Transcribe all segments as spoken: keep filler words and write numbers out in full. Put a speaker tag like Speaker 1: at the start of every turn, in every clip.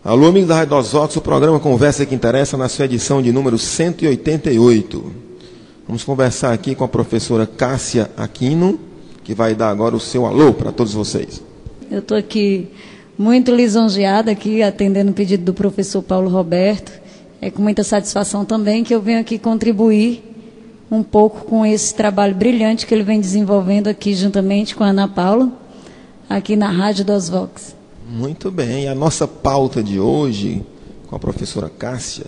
Speaker 1: Alô, amigos da Rádio Osvox, o programa Conversa que Interessa, na sua edição de número cento e oitenta e oito. Vamos conversar aqui com a professora Cássia Aquino, que vai dar agora o seu alô para todos vocês.
Speaker 2: Eu estou aqui muito lisonjeada, aqui, atendendo o pedido do professor Paulo Roberto. É com muita satisfação também que eu venho aqui contribuir um pouco com esse trabalho brilhante que ele vem desenvolvendo aqui juntamente com a Ana Paula, aqui na Rádio Osvox.
Speaker 1: Muito bem, e a nossa pauta de hoje, com a professora Cássia,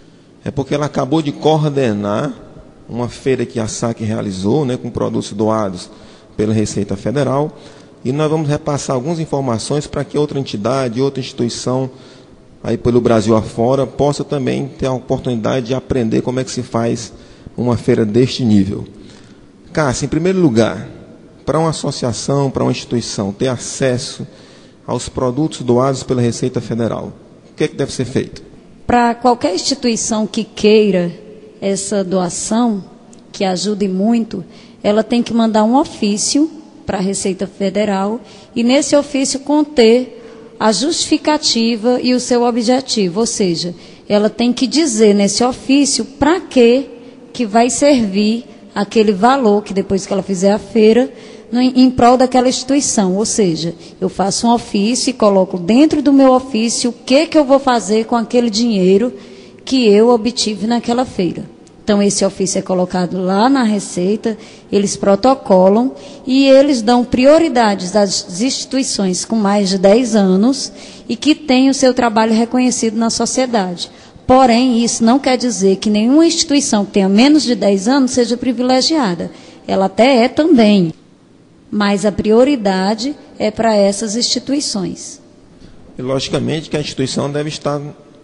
Speaker 1: é porque ela acabou de coordenar uma feira que a S A C realizou, né, com produtos doados pela Receita Federal, e nós vamos repassar algumas informações para que outra entidade, outra instituição, aí pelo Brasil afora, possa também ter a oportunidade de aprender como é que se faz uma feira deste nível. Cássia, em primeiro lugar, para uma associação, para uma instituição ter acesso aos produtos doados pela Receita Federal, o que é que deve ser feito?
Speaker 2: Para qualquer instituição que queira essa doação, que ajude muito, ela tem que mandar um ofício para a Receita Federal e nesse ofício conter a justificativa e o seu objetivo, ou seja, ela tem que dizer nesse ofício para que que vai servir aquele valor que depois que ela fizer a feira, em prol daquela instituição, ou seja, eu faço um ofício e coloco dentro do meu ofício o que, que eu vou fazer com aquele dinheiro que eu obtive naquela feira. Então, esse ofício é colocado lá na Receita, eles protocolam e eles dão prioridades às instituições com mais de dez anos e que têm o seu trabalho reconhecido na sociedade. Porém, isso não quer dizer que nenhuma instituição que tenha menos de dez anos seja privilegiada. Ela até é também. Mas a prioridade é para essas instituições.
Speaker 1: E, logicamente, que a instituição deve estar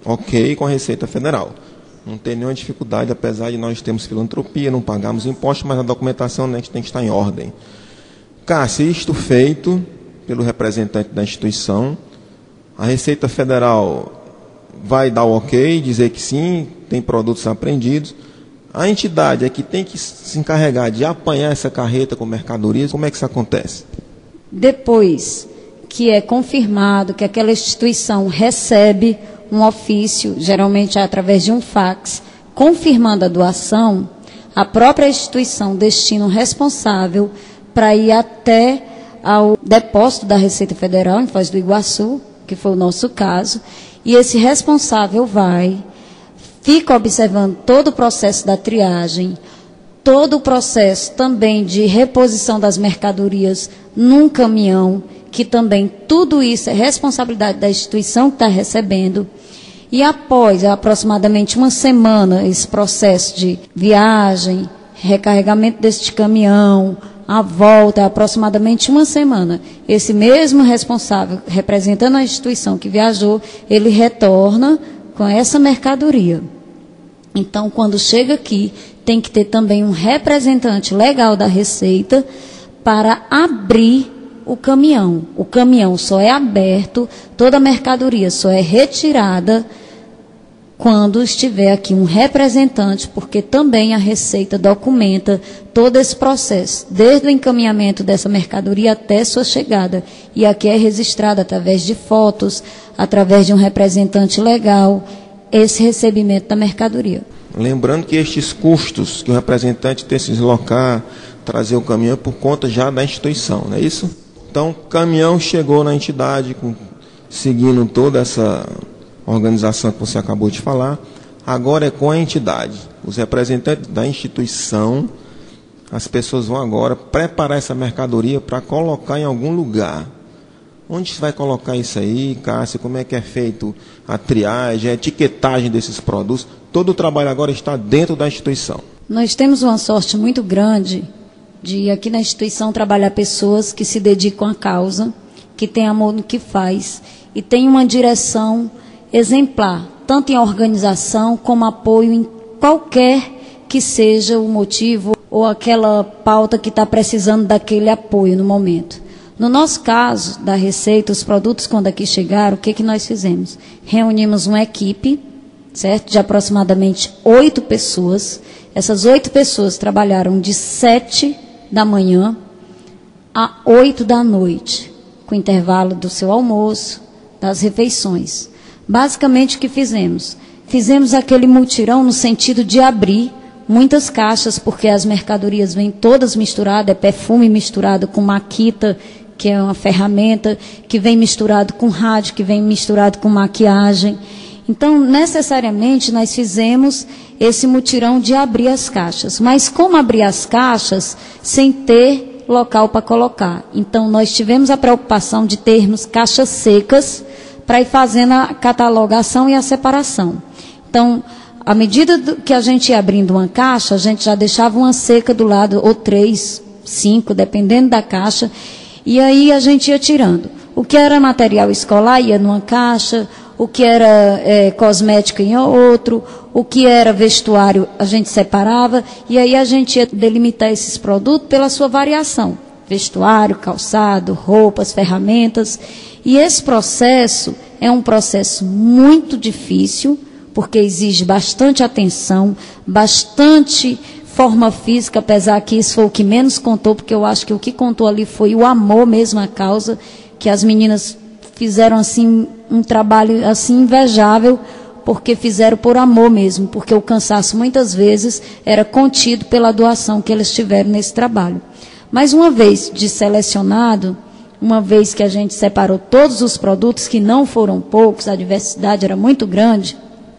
Speaker 1: ok com a Receita Federal. Não tem nenhuma dificuldade, apesar de nós termos filantropia, não pagarmos impostos, mas a documentação, né, tem que estar em ordem. Cássia, isto feito pelo representante da instituição, a Receita Federal vai dar o ok, dizer que sim, tem produtos apreendidos. A entidade é que tem que se encarregar de apanhar essa carreta com mercadorias. Como é que isso acontece?
Speaker 2: Depois que é confirmado que aquela instituição recebe um ofício, geralmente através de um fax, confirmando a doação, a própria instituição destina um responsável para ir até ao depósito da Receita Federal, em Foz do Iguaçu, que foi o nosso caso, e esse responsável vai... fica observando todo o processo da triagem, todo o processo também de reposição das mercadorias num caminhão, que também tudo isso é responsabilidade da instituição que está recebendo. E após aproximadamente uma semana, esse processo de viagem, recarregamento deste caminhão, a volta, aproximadamente uma semana, esse mesmo responsável, representando a instituição que viajou, ele retorna com essa mercadoria. Então, quando chega aqui, tem que ter também um representante legal da Receita para abrir o caminhão. O caminhão só é aberto, toda a mercadoria só é retirada quando estiver aqui um representante, porque também a Receita documenta todo esse processo, desde o encaminhamento dessa mercadoria até sua chegada. E aqui é registrado através de fotos, através de um representante legal, esse recebimento da mercadoria.
Speaker 1: Lembrando que estes custos que o representante tem que se deslocar, trazer o caminhão por conta já da instituição, não é isso? Então, o caminhão chegou na entidade, com, seguindo toda essa organização que você acabou de falar, agora é com a entidade. Os representantes da instituição, as pessoas vão agora preparar essa mercadoria para colocar em algum lugar. Onde você vai colocar isso aí, Cássia? Como é que é feito a triagem, a etiquetagem desses produtos? Todo o trabalho agora está dentro da instituição.
Speaker 2: Nós temos uma sorte muito grande de aqui na instituição trabalhar pessoas que se dedicam à causa, que têm amor no que faz e têm uma direção exemplar, tanto em organização como apoio em qualquer que seja o motivo ou aquela pauta que está precisando daquele apoio no momento. No nosso caso, da Receita, os produtos quando aqui chegaram, o que, que nós fizemos? Reunimos uma equipe, certo? De aproximadamente oito pessoas. Essas oito pessoas trabalharam de sete da manhã a oito da noite, com intervalo do seu almoço, das refeições, Basicamente o que fizemos? Fizemos aquele mutirão no sentido de abrir muitas caixas, porque as mercadorias vêm todas misturadas, é perfume misturado com maquita, que é uma ferramenta, que vem misturado com rádio, que vem misturado com maquiagem. Então, necessariamente, nós fizemos esse mutirão de abrir as caixas. Mas como abrir as caixas sem ter local para colocar? Então, nós tivemos a preocupação de termos caixas secas para ir fazendo a catalogação e a separação. Então, à medida do que a gente ia abrindo uma caixa, a gente já deixava uma seca do lado, ou três, cinco, dependendo da caixa, e aí a gente ia tirando. O que era material escolar ia numa caixa, o que era é, cosmética em outro, o que era vestuário a gente separava, e aí a gente ia delimitar esses produtos pela sua variação. Vestuário, calçado, roupas, ferramentas. E esse processo é um processo muito difícil, porque exige bastante atenção, bastante forma física, apesar que isso foi o que menos contou, porque eu acho que o que contou ali foi o amor mesmo à causa, que as meninas fizeram assim um trabalho assim invejável, porque fizeram por amor mesmo, porque o cansaço muitas vezes era contido pela doação que eles tiveram nesse trabalho. Mas uma vez de selecionado, uma vez que a gente separou todos os produtos, que não foram poucos, a diversidade era muito grande,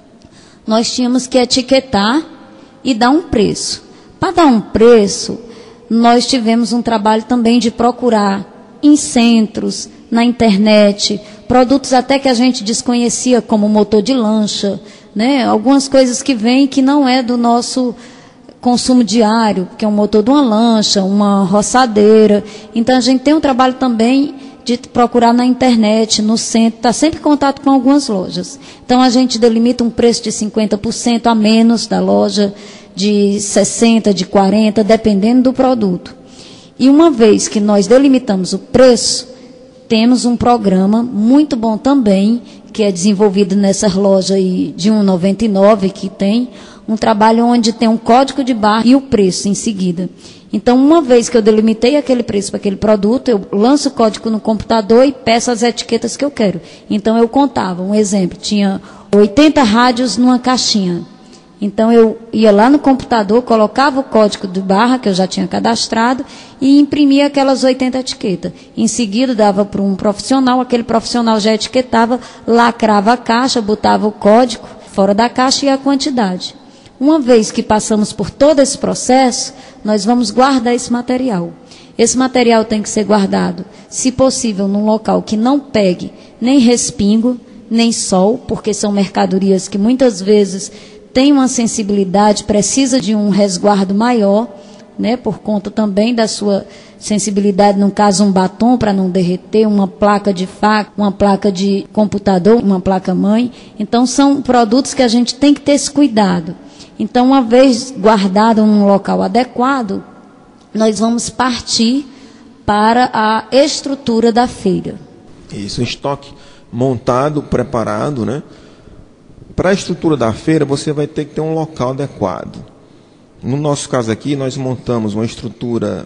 Speaker 2: nós tínhamos que etiquetar e dar um preço. Para dar um preço, nós tivemos um trabalho também de procurar em centros, na internet, produtos até que a gente desconhecia, como motor de lancha, né? Algumas coisas que vêm que não é do nosso consumo diário, que é um motor de uma lancha, uma roçadeira. Então, a gente tem um trabalho também de procurar na internet, no centro, está sempre em contato com algumas lojas. Então, a gente delimita um preço de cinquenta por cento a menos da loja, de sessenta por cento, de quarenta por cento, dependendo do produto. E uma vez que nós delimitamos o preço, temos um programa muito bom também, que é desenvolvido nessa loja aí de um real noventa e nove centavos, que tem um trabalho onde tem um código de barra e o preço em seguida. Então, uma vez que eu delimitei aquele preço para aquele produto, eu lanço o código no computador e peço as etiquetas que eu quero. Então, eu contava, um exemplo, tinha oitenta rádios numa caixinha. Então, eu ia lá no computador, colocava o código de barra, que eu já tinha cadastrado, e imprimia aquelas oitenta etiquetas. Em seguida, dava para um profissional, aquele profissional já etiquetava, lacrava a caixa, botava o código fora da caixa e a quantidade. Uma vez que passamos por todo esse processo, nós vamos guardar esse material. Esse material tem que ser guardado, se possível, num local que não pegue nem respingo, nem sol, porque são mercadorias que muitas vezes têm uma sensibilidade, precisa de um resguardo maior, né, por conta também da sua sensibilidade, no caso um batom para não derreter, uma placa de faca, uma placa de computador, uma placa-mãe. Então, são produtos que a gente tem que ter esse cuidado. Então, uma vez guardado num local adequado, nós vamos partir para a estrutura da feira.
Speaker 1: Isso, estoque montado, preparado, né? Para a estrutura da feira, você vai ter que ter um local adequado. No nosso caso aqui, nós montamos uma estrutura,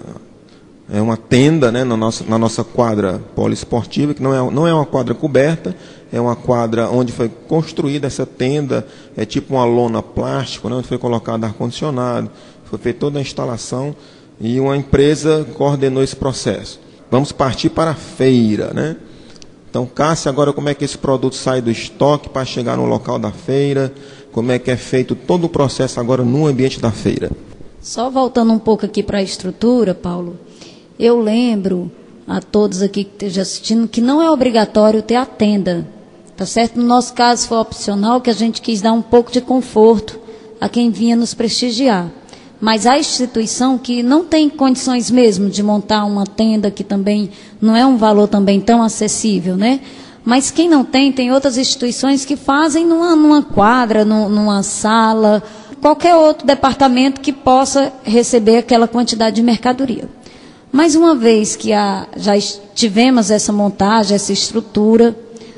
Speaker 1: é uma tenda, né, na nossa, na nossa quadra poliesportiva, que não é, não é uma quadra coberta, é uma quadra onde foi construída essa tenda, é tipo uma lona plástico, né, onde foi colocado ar-condicionado, foi feita toda a instalação e uma empresa coordenou esse processo. Vamos partir para a feira, né? Então, Cássia, agora como é que esse produto sai do estoque para chegar no local da feira? Como é que é feito todo o processo agora no ambiente da feira?
Speaker 2: Só voltando um pouco aqui para a estrutura, Paulo, eu lembro a todos aqui que estejam assistindo que não é obrigatório ter a tenda, tá certo? No nosso caso foi opcional, que a gente quis dar um pouco de conforto a quem vinha nos prestigiar. Mas a instituição que não tem condições mesmo de montar uma tenda, que também não é um valor também tão acessível, né? Mas quem não tem, tem outras instituições que fazem numa, numa quadra, numa, numa sala, qualquer outro departamento que possa receber aquela quantidade de mercadoria. Mas uma vez que a, já tivemos essa montagem, essa estrutura,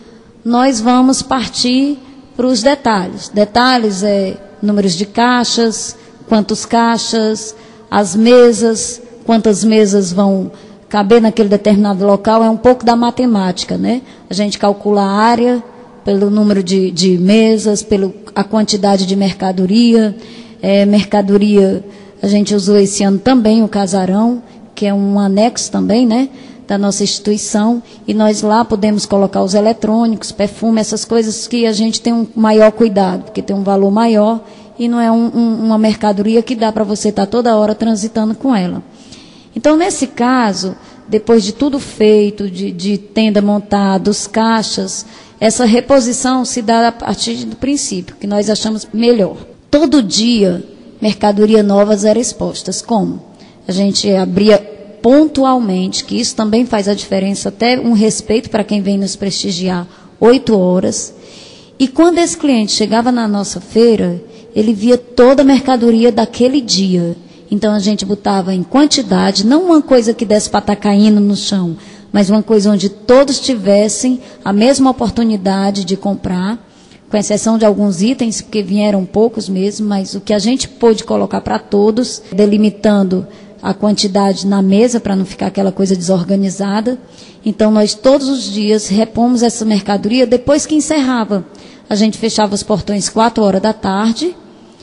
Speaker 2: nós vamos partir para os detalhes. Detalhes é números de caixas, quantos caixas, as mesas, quantas mesas vão caber naquele determinado local, é um pouco da matemática, né? A gente calcula a área pelo número de, de mesas, pela quantidade de mercadoria. É, mercadoria, a gente usou esse ano também o casarão, que é um anexo também, né, da nossa instituição, e nós lá podemos colocar os eletrônicos, perfume, essas coisas que a gente tem um maior cuidado, porque tem um valor maior e não é um, um, uma mercadoria que dá para você estar toda hora transitando com ela. Então, nesse caso, depois de tudo feito, de, de tenda montada, os caixas, essa reposição se dá a partir do princípio, que nós achamos melhor. Todo dia, mercadoria novas eram expostas. Como? A gente abria pontualmente, que isso também faz a diferença, até um respeito para quem vem nos prestigiar, oito horas. E quando esse cliente chegava na nossa feira, ele via toda a mercadoria daquele dia. Então a gente botava em quantidade, não uma coisa que desse para estar caindo no chão, mas uma coisa onde todos tivessem a mesma oportunidade de comprar, com exceção de alguns itens, porque vieram poucos mesmo, mas o que a gente pôde colocar para todos, delimitando a quantidade na mesa para não ficar aquela coisa desorganizada. Então nós todos os dias repomos essa mercadoria depois que encerrava. A gente fechava os portões quatro horas da tarde,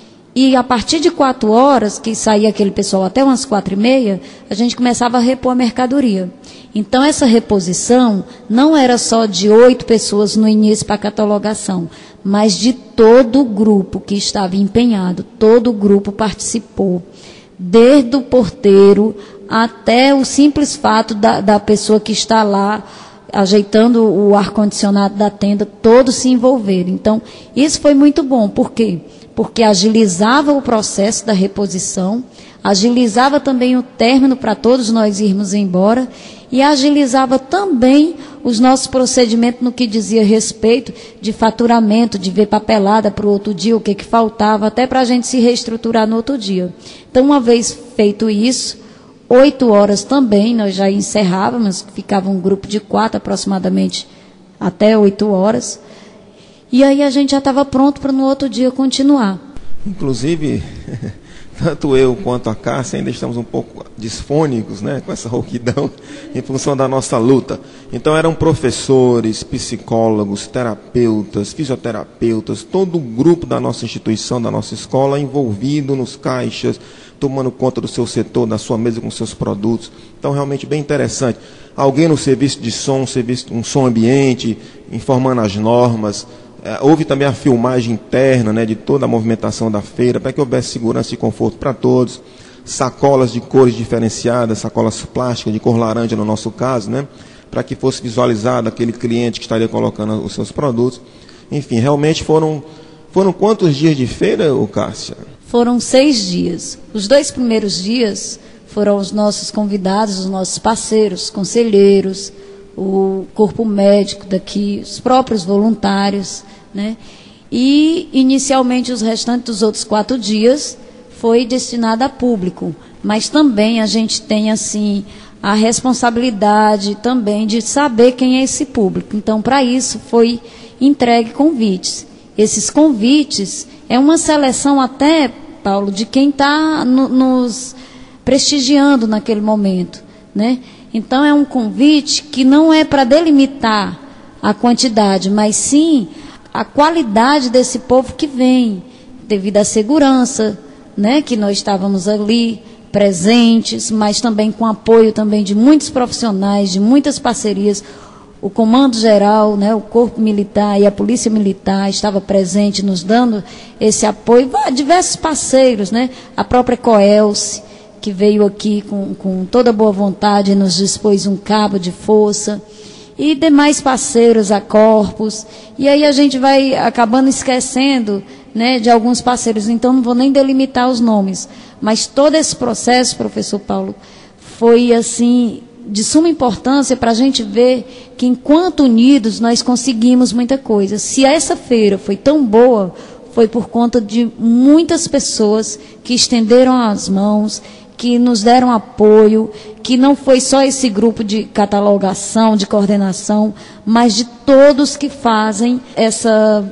Speaker 2: e a partir de quatro horas, que saía aquele pessoal até umas quatro e meia, a gente começava a repor a mercadoria. Então, essa reposição não era só de oito pessoas no início para a catalogação, mas de todo o grupo que estava empenhado, todo o grupo participou. Desde o porteiro até o simples fato da, da pessoa que está lá ajeitando o ar-condicionado da tenda, todos se envolveram. Então, isso foi muito bom. Por quê? Porque agilizava o processo da reposição, agilizava também o término para todos nós irmos embora e agilizava também os nossos procedimentos no que dizia respeito de faturamento, de ver papelada para o outro dia, o que, que faltava, até para a gente se reestruturar no outro dia. Então, uma vez feito isso, oito horas também, nós já encerrávamos, ficava um grupo de quatro aproximadamente até oito horas. E aí a gente já estava pronto para no outro dia continuar.
Speaker 1: Inclusive, tanto eu quanto a Cássia ainda estamos um pouco disfônicos, né, com essa rouquidão, em função da nossa luta. Então eram professores, psicólogos, terapeutas, fisioterapeutas, todo o grupo da nossa instituição, da nossa escola, envolvido nos caixas, tomando conta do seu setor, da sua mesa com seus produtos. Então, realmente bem interessante. Alguém no serviço de som, serviço, um som ambiente, informando as normas. É, houve também a filmagem interna, né, de toda a movimentação da feira, para que houvesse segurança e conforto para todos. Sacolas de cores diferenciadas, sacolas plásticas de cor laranja no nosso caso, né, para que fosse visualizado aquele cliente que estaria colocando os seus produtos. Enfim, realmente foram, foram quantos dias de feira, ô Cássia?
Speaker 2: Foram seis dias. Os dois primeiros dias foram os nossos convidados, os nossos parceiros, conselheiros, o corpo médico daqui, os próprios voluntários, né? E, inicialmente, os restantes dos outros quatro dias foi destinado a público. Mas também a gente tem, assim, a responsabilidade também de saber quem é esse público. Então, para isso, foi entregue convites. Esses convites é uma seleção até, Paulo, de quem está no, nos prestigiando naquele momento, né? Então, é um convite que não é para delimitar a quantidade, mas sim a qualidade desse povo que vem, devido à segurança, né, que nós estávamos ali presentes, mas também com apoio também de muitos profissionais, de muitas parcerias. O Comando Geral, né, o Corpo Militar e a Polícia Militar estava presente nos dando esse apoio, diversos parceiros, né, a própria Coelce, que veio aqui com, com toda boa vontade e nos dispôs um cabo de força, e demais parceiros, a Corpus, e aí a gente vai acabando esquecendo, né, de alguns parceiros, então não vou nem delimitar os nomes, mas todo esse processo, professor Paulo, foi assim, de suma importância para a gente ver que enquanto unidos nós conseguimos muita coisa. Se essa feira foi tão boa, foi por conta de muitas pessoas que estenderam as mãos, que nos deram apoio, que não foi só esse grupo de catalogação, de coordenação, mas de todos que fazem essa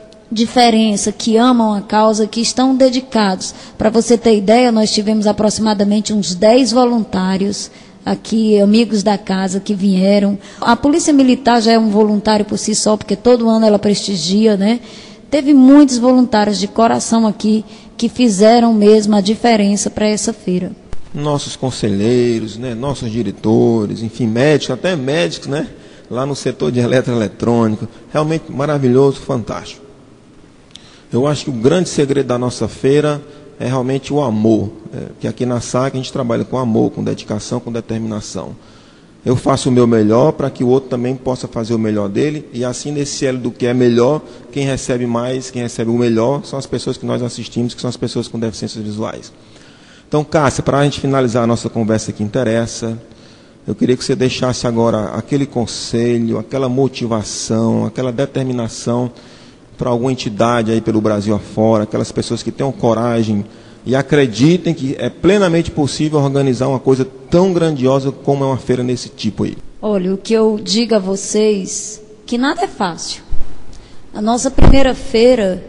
Speaker 2: diferença, que amam a causa, que estão dedicados. Para você ter ideia, nós tivemos aproximadamente uns dez voluntários aqui, amigos da casa que vieram. A Polícia Militar já é um voluntário por si só, porque todo ano ela prestigia, né? Teve muitos voluntários de coração aqui que fizeram mesmo a diferença para essa feira.
Speaker 1: Nossos conselheiros, né, nossos diretores, enfim, médicos, até médicos, né, lá no setor de eletroeletrônico, realmente maravilhoso, fantástico. Eu acho que o grande segredo da nossa feira é realmente o amor, é, que aqui na S A C a gente trabalha com amor, com dedicação, com determinação. Eu faço o meu melhor para que o outro também possa fazer o melhor dele, e assim nesse elo do que é melhor, quem recebe mais, quem recebe o melhor, são as pessoas que nós assistimos, que são as pessoas com deficiências visuais. Então, Cássia, para a gente finalizar a nossa conversa que interessa, eu queria que você deixasse agora aquele conselho, aquela motivação, aquela determinação para alguma entidade aí pelo Brasil afora, aquelas pessoas que tenham coragem e acreditem que é plenamente possível organizar uma coisa tão grandiosa como é uma feira nesse tipo aí.
Speaker 2: Olha, o que eu digo a vocês, que nada é fácil. A nossa primeira feira,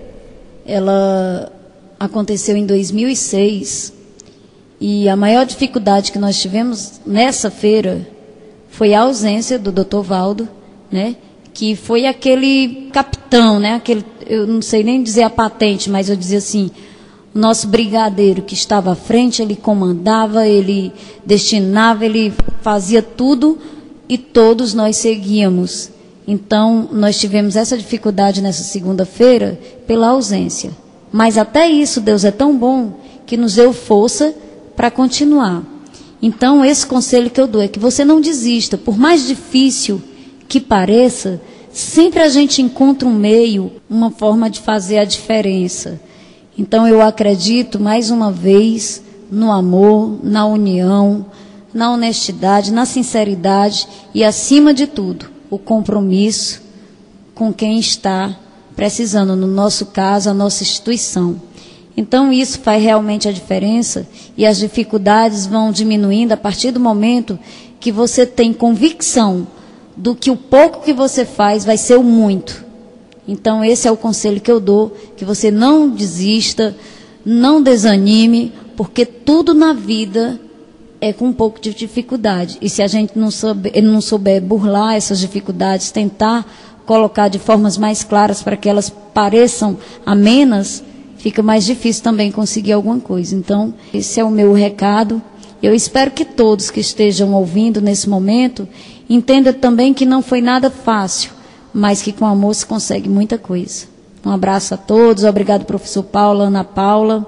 Speaker 2: ela aconteceu em dois mil e seis, e a maior dificuldade que nós tivemos nessa feira foi a ausência do doutor Valdo, né? Que foi aquele capitão, né? Aquele, eu não sei nem dizer a patente, mas eu dizia assim, o nosso brigadeiro que estava à frente, ele comandava, ele destinava, ele fazia tudo e todos nós seguíamos. Então, nós tivemos essa dificuldade nessa segunda-feira pela ausência. Mas até isso, Deus é tão bom que nos deu força para continuar. Então, esse conselho que eu dou é que você não desista, por mais difícil que pareça, sempre a gente encontra um meio, uma forma de fazer a diferença. Então, eu acredito, mais uma vez, no amor, na união, na honestidade, na sinceridade e, acima de tudo, o compromisso com quem está precisando, no nosso caso, a nossa instituição. Então, isso faz realmente a diferença e as dificuldades vão diminuindo a partir do momento que você tem convicção do que o pouco que você faz vai ser o muito. Então, esse é o conselho que eu dou, que você não desista, não desanime, porque tudo na vida é com um pouco de dificuldade. E se a gente não souber, não souber burlar essas dificuldades, tentar colocar de formas mais claras para que elas pareçam amenas, fica mais difícil também conseguir alguma coisa. Então, esse é o meu recado. Eu espero que todos que estejam ouvindo nesse momento entendam também que não foi nada fácil, mas que com amor se consegue muita coisa. Um abraço a todos, obrigado professor Paulo, Ana Paula.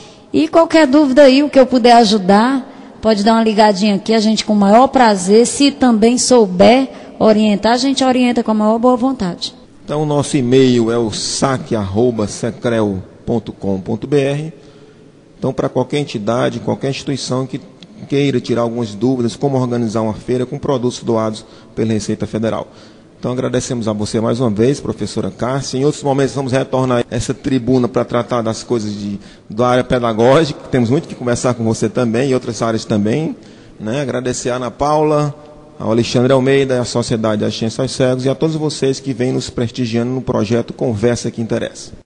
Speaker 2: E qualquer dúvida aí, o que eu puder ajudar, pode dar uma ligadinha aqui, a gente com o maior prazer, se também souber orientar, a gente orienta com a maior boa vontade.
Speaker 1: Então, o nosso e-mail é o saque arroba secrel ponto com ponto br. Então, para qualquer entidade, qualquer instituição que queira tirar algumas dúvidas, como organizar uma feira com produtos doados pela Receita Federal. Então, agradecemos a você mais uma vez, professora Cássia. Em outros momentos, vamos retornar a essa tribuna para tratar das coisas de, da área pedagógica. Temos muito que conversar com você também e outras áreas também. Né? Agradecer a Ana Paula, ao Alexandre Almeida, à Sociedade de Assistência aos Cegos e a todos vocês que vêm nos prestigiando no projeto Conversa que Interessa.